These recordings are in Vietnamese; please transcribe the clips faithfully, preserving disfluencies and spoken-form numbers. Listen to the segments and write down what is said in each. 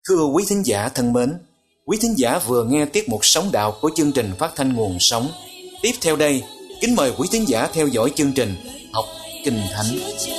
Thưa quý thính giả thân mến, quý thính giả vừa nghe tiết mục Sống Đạo của chương trình phát thanh Nguồn Sống. Tiếp theo đây, kính mời quý thính giả theo dõi chương trình Học Kinh Thánh.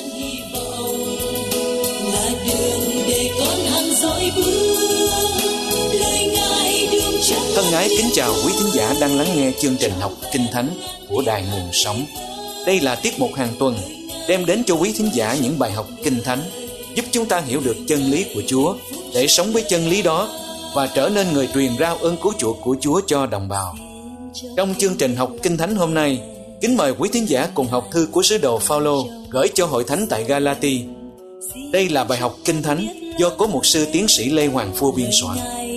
Thân ái kính chào quý thính giả đang lắng nghe chương trình Học Kinh Thánh của Đài Nguồn Sống. Đây là tiết mục hàng tuần đem đến cho quý thính giả những bài học Kinh Thánh, giúp chúng ta hiểu được chân lý của Chúa để sống với chân lý đó và trở nên người truyền rao ơn cứu chuộc của Chúa cho đồng bào. Trong chương trình Học Kinh Thánh hôm nay, kính mời quý thính giả cùng học thư của sứ đồ Phao-lô gửi cho hội thánh tại Ga-la-ti. Đây là bài học Kinh Thánh do cố mục sư tiến sĩ Lê Hoàng Phu biên soạn.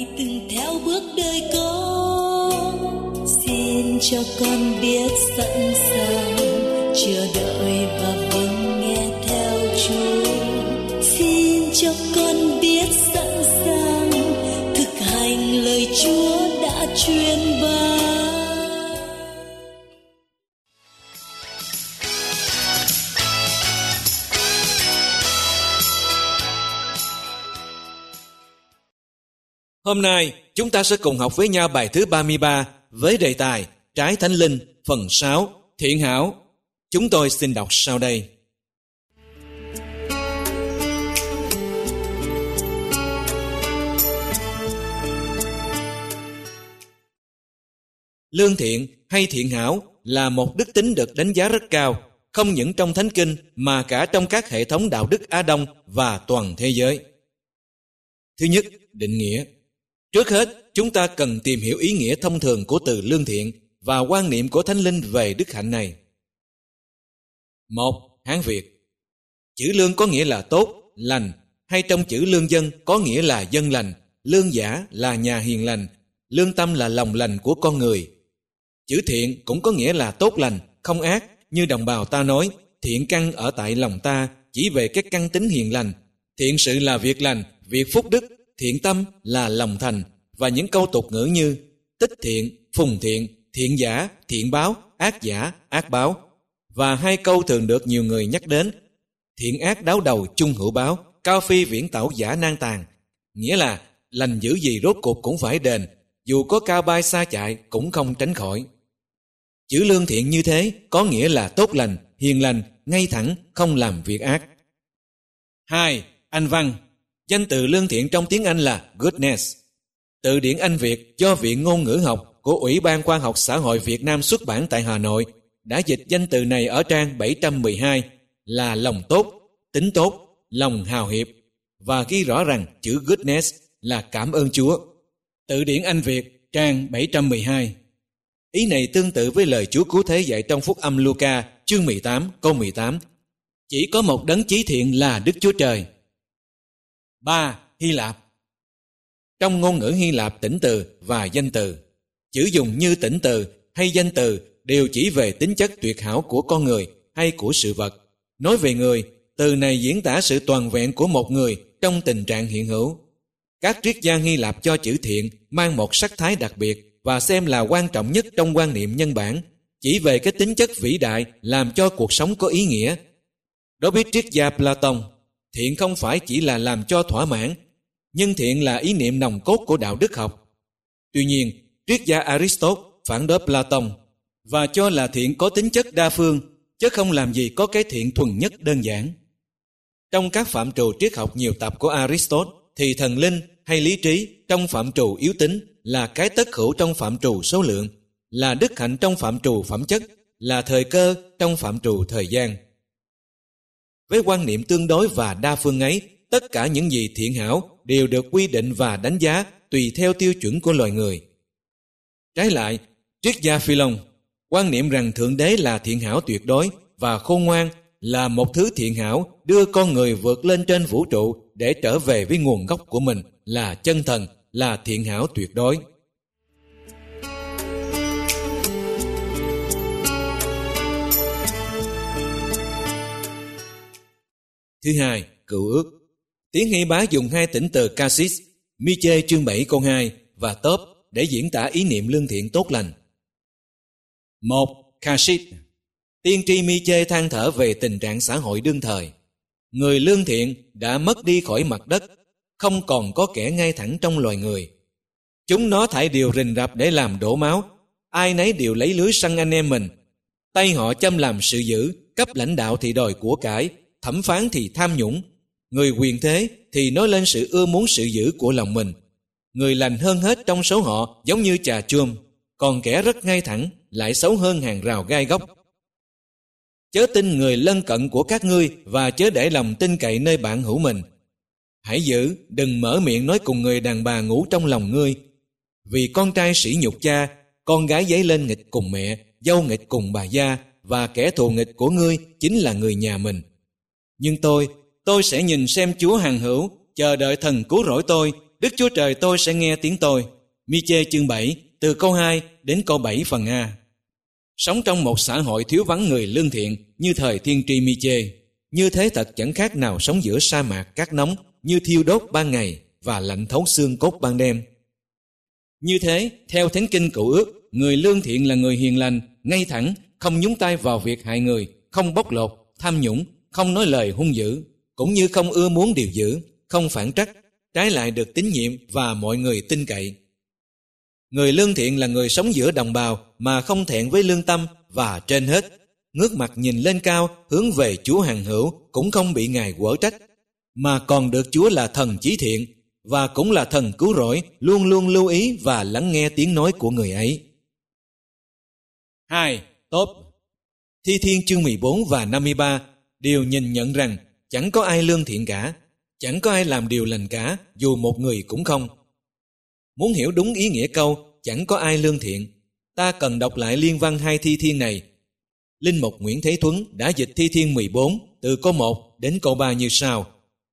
Xin cho con biết sẵn sàng chờ đợi và vâng nghe theo Chúa. Xin cho con biết sẵn sàng thực hành lời Chúa đã truyền ban. Hôm nay chúng ta sẽ cùng học với nhau bài thứ ba mươi ba với đề tài Trái Thánh Linh phần sáu, Thiện Hảo. Chúng tôi xin đọc sau đây. Lương thiện hay thiện hảo là một đức tính được đánh giá rất cao, không những trong Thánh Kinh mà cả trong các hệ thống đạo đức Á Đông và toàn thế giới. Thứ nhất, định nghĩa. Trước hết, chúng ta cần tìm hiểu ý nghĩa thông thường của từ lương thiện và quan niệm của Thánh Linh về đức hạnh này. Một. Hán Việt. Chữ lương có nghĩa là tốt, lành, hay trong chữ lương dân có nghĩa là dân lành, lương giả là nhà hiền lành, lương tâm là lòng lành của con người. Chữ thiện cũng có nghĩa là tốt lành, không ác, như đồng bào ta nói, thiện căn ở tại lòng ta, chỉ về các căn tính hiền lành. Thiện sự là việc lành, việc phúc đức, thiện tâm là lòng thành, và những câu tục ngữ như tích thiện, phùng thiện, thiện giả, thiện báo, ác giả, ác báo. Và hai câu thường được nhiều người nhắc đến, thiện ác đáo đầu chung hữu báo, cao phi viễn tảo giả nan tàn, nghĩa là lành dữ gì rốt cuộc cũng phải đền, dù có cao bay xa chạy cũng không tránh khỏi. Chữ lương thiện như thế có nghĩa là tốt lành, hiền lành, ngay thẳng, không làm việc ác. Hai. Anh văn. Danh từ lương thiện trong tiếng Anh là goodness. Từ điển Anh Việt do Viện Ngôn ngữ học của Ủy ban Khoa học Xã hội Việt Nam xuất bản tại Hà Nội đã dịch danh từ này ở trang bảy trăm mười hai là lòng tốt, tính tốt, lòng hào hiệp, và ghi rõ rằng chữ goodness là cảm ơn Chúa. Từ điển Anh Việt trang bảy trăm mười hai. Ý này tương tự với lời Chúa Cứu Thế dạy trong Phúc Âm Luca chương mười tám câu mười tám. Chỉ có một đấng chí thiện là Đức Chúa Trời. Ba. Hy Lạp. Trong ngôn ngữ Hy Lạp, tĩnh từ và danh từ, chữ dùng như tĩnh từ hay danh từ đều chỉ về tính chất tuyệt hảo của con người hay của sự vật. Nói về người, từ này diễn tả sự toàn vẹn của một người trong tình trạng hiện hữu. Các triết gia Hy Lạp cho chữ thiện mang một sắc thái đặc biệt và xem là quan trọng nhất trong quan niệm nhân bản, chỉ về cái tính chất vĩ đại làm cho cuộc sống có ý nghĩa. Đối với triết gia Platon, thiện không phải chỉ là làm cho thỏa mãn, nhưng thiện là ý niệm nòng cốt của đạo đức học. Tuy nhiên, triết gia Aristotle phản đối Platon và cho là thiện có tính chất đa phương, chứ không làm gì có cái thiện thuần nhất đơn giản. Trong các phạm trù triết học nhiều tập của Aristotle thì thần linh hay lý trí trong phạm trù yếu tính, là cái tất hữu trong phạm trù số lượng, là đức hạnh trong phạm trù phẩm chất, là thời cơ trong phạm trù thời gian. Với quan niệm tương đối và đa phương ấy, tất cả những gì thiện hảo đều được quy định và đánh giá tùy theo tiêu chuẩn của loài người. Trái lại, triết gia Philon quan niệm rằng Thượng Đế là thiện hảo tuyệt đối và khôn ngoan, là một thứ thiện hảo đưa con người vượt lên trên vũ trụ để trở về với nguồn gốc của mình, là chân thần, là thiện hảo tuyệt đối. Thứ hai, cựu ước. Tiếng Hy Bá dùng hai tỉnh từ Casis, Mi-chê chương bảy câu hai và Tốp để diễn tả ý niệm lương thiện tốt lành. Một. Casis. Tiên tri Mi-chê than thở về tình trạng xã hội đương thời. Người lương thiện đã mất đi khỏi mặt đất, không còn có kẻ ngay thẳng trong loài người. Chúng nó thải đều rình rập để làm đổ máu, ai nấy đều lấy lưới săn anh em mình. Tay họ châm làm sự dữ, cấp lãnh đạo thì đòi của cải, thẩm phán thì tham nhũng. Người quyền thế thì nói lên sự ưa muốn sự dữ của lòng mình. Người lành hơn hết trong số họ giống như trà chum, còn kẻ rất ngay thẳng lại xấu hơn hàng rào gai góc. Chớ tin người lân cận của các ngươi và chớ để lòng tin cậy nơi bạn hữu mình. Hãy giữ, đừng mở miệng nói cùng người đàn bà ngủ trong lòng ngươi. Vì con trai sỉ nhục cha, con gái dấy lên nghịch cùng mẹ, dâu nghịch cùng bà gia, và kẻ thù nghịch của ngươi chính là người nhà mình. Nhưng tôi, tôi sẽ nhìn xem Chúa hằng hữu, chờ đợi thần cứu rỗi tôi, Đức Chúa Trời tôi sẽ nghe tiếng tôi. Mi-chê chương bảy, từ câu hai đến câu bảy phần A. Sống trong một xã hội thiếu vắng người lương thiện như thời thiên tri Mi-chê, như thế thật chẳng khác nào sống giữa sa mạc cát nóng, như thiêu đốt ban ngày và lạnh thấu xương cốt ban đêm. Như thế, theo Thánh Kinh Cựu Ước, người lương thiện là người hiền lành, ngay thẳng, không nhúng tay vào việc hại người, không bóc lột, tham nhũng, không nói lời hung dữ, cũng như không ưa muốn điều dữ, không phản trắc, trái lại được tín nhiệm và mọi người tin cậy. Người lương thiện là người sống giữa đồng bào mà không thẹn với lương tâm, và trên hết, ngước mặt nhìn lên cao hướng về Chúa hằng hữu, cũng không bị Ngài quở trách, mà còn được Chúa là thần chí thiện và cũng là thần cứu rỗi, luôn luôn lưu ý và lắng nghe tiếng nói của người ấy. Hai. Tốt. Thi Thiên chương mười bốn và năm mươi ba đều nhìn nhận rằng chẳng có ai lương thiện cả, chẳng có ai làm điều lành cả, dù một người cũng không. Muốn hiểu đúng ý nghĩa câu chẳng có ai lương thiện, ta cần đọc lại liên văn hai Thi Thiên này. Linh mục Nguyễn Thế Thuấn đã dịch Thi Thiên mười bốn từ câu một đến câu ba như sau: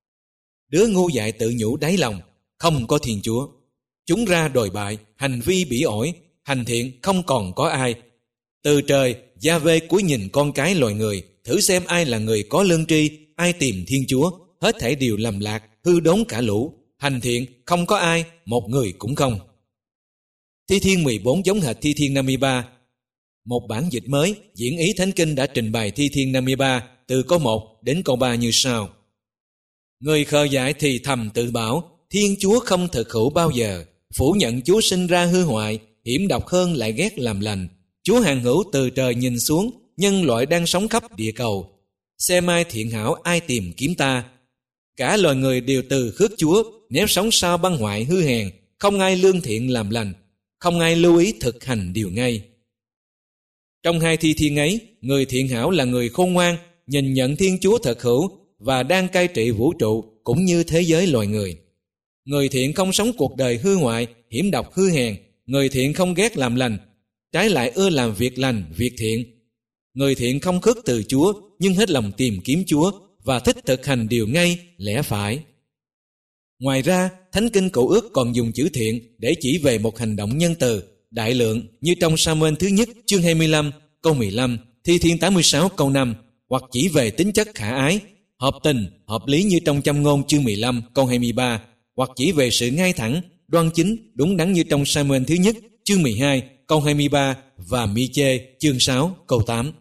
Đứa ngu dại tự nhủ đáy lòng, không có Thiên Chúa. Chúng ra đồi bại, hành vi bỉ ổi, hành thiện không còn có ai. Từ trời, Gia-vê cúi nhìn con cái loài người, thử xem ai là người có lương tri, ai tìm Thiên Chúa. Hết thảy đều lầm lạc, hư đốn cả lũ. Hành thiện không có ai, một người cũng không. Thi Thiên mười bốn giống hệt Thi Thiên năm mươi ba. Một bản dịch mới, diễn ý Thánh Kinh đã trình bày Thi Thiên năm mươi ba từ câu một đến câu ba như sau: Người khờ dại thì thầm tự bảo, Thiên Chúa không thực hữu bao giờ. Phủ nhận Chúa sinh ra hư hoại, hiểm độc hơn lại ghét làm lành. Chúa hằng hữu từ trời nhìn xuống, nhân loại đang sống khắp địa cầu. Xem ai thiện hảo, ai tìm kiếm ta. Cả loài người đều từ khước Chúa, nếu sống sao băng hoại hư hèn, không ai lương thiện làm lành, không ai lưu ý thực hành điều ngay. Trong hai Thi Thiên ấy, người thiện hảo là người khôn ngoan, nhìn nhận Thiên Chúa thật hữu và đang cai trị vũ trụ cũng như thế giới loài người. Người thiện không sống cuộc đời hư hoại, hiểm độc hư hèn. Người thiện không ghét làm lành, trái lại ưa làm việc lành, việc thiện. Người thiện không khước từ Chúa, nhưng hết lòng tìm kiếm Chúa và thích thực hành điều ngay, lẽ phải. Ngoài ra, Thánh Kinh Cựu Ước còn dùng chữ thiện để chỉ về một hành động nhân từ, đại lượng như trong Sa-muên thứ nhất chương hai mươi lăm câu mười lăm, Thi Thiên tám mươi sáu câu năm, hoặc chỉ về tính chất khả ái, hợp tình, hợp lý như trong Châm ngôn chương mười lăm câu hai mươi ba, hoặc chỉ về sự ngay thẳng, đoan chính, đúng đắn như trong Sa-muên thứ nhất chương mười hai câu hai mươi ba và Mi-chê chương sáu câu tám.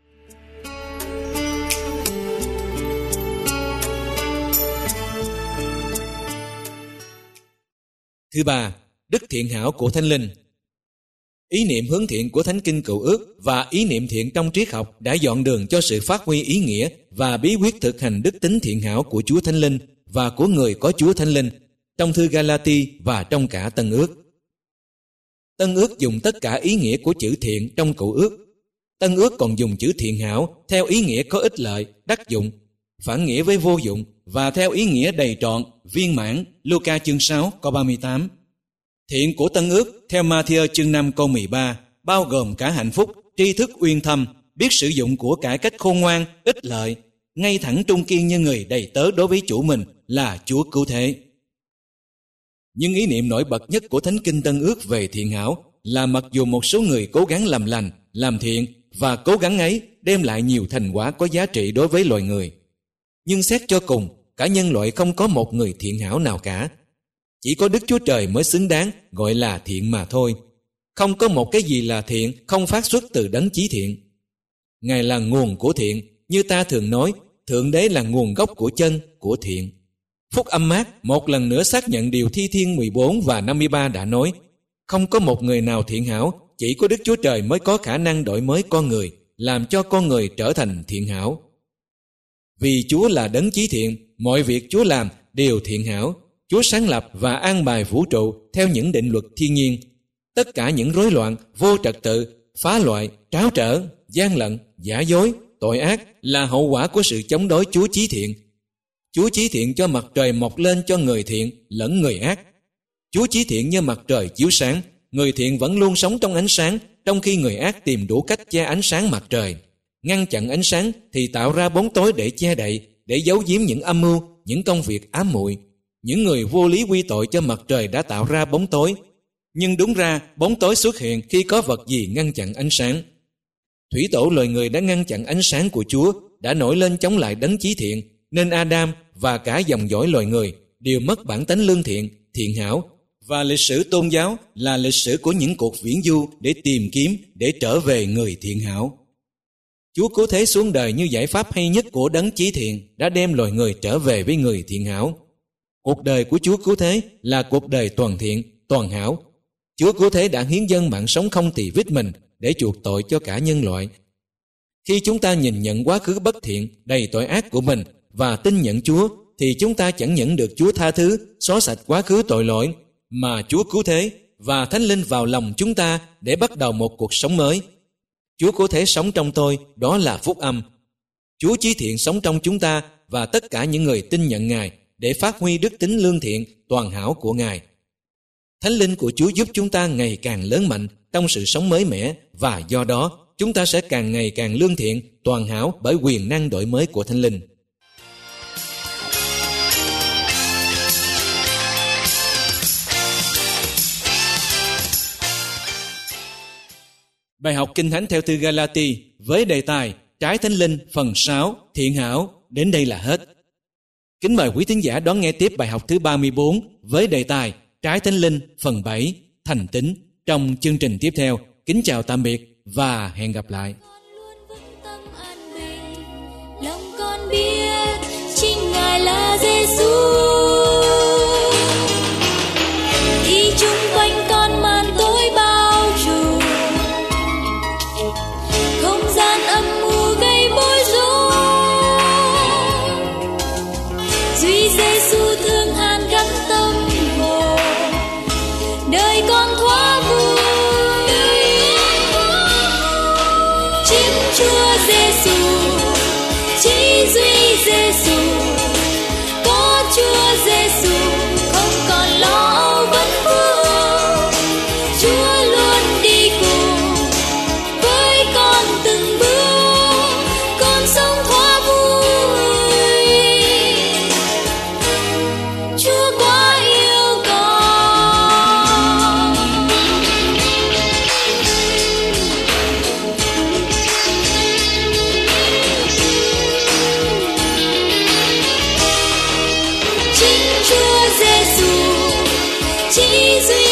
Thứ ba, đức thiện hảo của Thánh Linh. Ý niệm hướng thiện của Thánh Kinh Cựu Ước và ý niệm thiện trong triết học đã dọn đường cho sự phát huy ý nghĩa và bí quyết thực hành đức tính thiện hảo của Chúa Thánh Linh và của người có Chúa Thánh Linh trong thư Ga-la-ti và trong cả Tân Ước. Tân Ước dùng tất cả ý nghĩa của chữ thiện trong Cựu Ước. Tân Ước còn dùng chữ thiện hảo theo ý nghĩa có ích lợi, đắc dụng, phản nghĩa với vô dụng và theo ý nghĩa đầy trọn, viên mãn, Luca chương sáu câu ba mươi tám. Thiện của Tân Ước theo Ma-thi-ơ chương năm câu mười ba bao gồm cả hạnh phúc, tri thức uyên thâm, biết sử dụng của cải cách khôn ngoan, ích lợi, ngay thẳng trung kiên như người đầy tớ đối với chủ mình là Chúa cứu thế. Nhưng ý niệm nổi bật nhất của Thánh Kinh Tân Ước về thiện hảo là mặc dù một số người cố gắng làm lành, làm thiện và cố gắng ấy đem lại nhiều thành quả có giá trị đối với loài người, nhưng xét cho cùng, cả nhân loại không có một người thiện hảo nào cả. Chỉ có Đức Chúa Trời mới xứng đáng gọi là thiện mà thôi. Không có một cái gì là thiện không phát xuất từ đấng chí thiện. Ngài là nguồn của thiện, như ta thường nói, Thượng Đế là nguồn gốc của chân, của thiện. Phúc âm Mác một lần nữa xác nhận điều Thi Thiên mười bốn và năm mươi ba đã nói: không có một người nào thiện hảo, chỉ có Đức Chúa Trời mới có khả năng đổi mới con người, làm cho con người trở thành thiện hảo. Vì Chúa là đấng chí thiện, mọi việc Chúa làm đều thiện hảo. Chúa sáng lập và an bài vũ trụ theo những định luật thiên nhiên. Tất cả những rối loạn, vô trật tự, phá loạn, tráo trở, gian lận, giả dối, tội ác là hậu quả của sự chống đối Chúa chí thiện. Chúa chí thiện cho mặt trời mọc lên cho người thiện lẫn người ác. Chúa chí thiện như mặt trời chiếu sáng, người thiện vẫn luôn sống trong ánh sáng, trong khi người ác tìm đủ cách che ánh sáng mặt trời. Ngăn chặn ánh sáng thì tạo ra bóng tối để che đậy, để giấu giếm những âm mưu, những công việc ám muội. Những người vô lý quy tội cho mặt trời đã tạo ra bóng tối. Nhưng đúng ra, bóng tối xuất hiện khi có vật gì ngăn chặn ánh sáng. Thủy tổ loài người đã ngăn chặn ánh sáng của Chúa, đã nổi lên chống lại đấng chí thiện, nên Adam và cả dòng dõi loài người đều mất bản tánh lương thiện, thiện hảo. Và lịch sử tôn giáo là lịch sử của những cuộc viễn du để tìm kiếm, để trở về người thiện hảo. Chúa cứu thế xuống đời như giải pháp hay nhất của đấng chí thiện đã đem loài người trở về với người thiện hảo. Cuộc đời của Chúa cứu thế là cuộc đời toàn thiện, toàn hảo. Chúa cứu thế đã hiến dâng mạng sống không tỳ vết mình để chuộc tội cho cả nhân loại. Khi chúng ta nhìn nhận quá khứ bất thiện, đầy tội ác của mình và tin nhận Chúa, thì chúng ta chẳng những được Chúa tha thứ, xóa sạch quá khứ tội lỗi, mà Chúa cứu thế và Thánh Linh vào lòng chúng ta để bắt đầu một cuộc sống mới. Chúa cứu thế sống trong tôi, đó là phúc âm. Chúa chí thiện sống trong chúng ta và tất cả những người tin nhận Ngài để phát huy đức tính lương thiện, toàn hảo của Ngài. Thánh Linh của Chúa giúp chúng ta ngày càng lớn mạnh trong sự sống mới mẻ, và do đó chúng ta sẽ càng ngày càng lương thiện, toàn hảo bởi quyền năng đổi mới của Thánh Linh. Bài học Kinh Thánh theo thư Galati với đề tài Trái Thánh Linh phần sáu, thiện hảo đến đây là hết. Kính mời quý thính giả đón nghe tiếp bài học thứ ba mươi bốn với đề tài Trái Thánh Linh phần bảy, thành tín trong chương trình tiếp theo. Kính chào tạm biệt và hẹn gặp lại. Lòng con biết chính Ngài là Giêsu. Khi chung quanh con màn tối bao trùm, không gian âm u gây bối rối, duy Giêsu thương hàn gắn tâm hồn, đời con thoáng vui. Chiếm Chúa Giêsu, chỉ duy Giêsu, có Chúa Giêsu không còn lo âu vấn vương. Chúa luôn đi cùng với con từng bước, con sống thoa vui. Chúa quá yêu con. Chính Chúa Giêsu, chỉ duy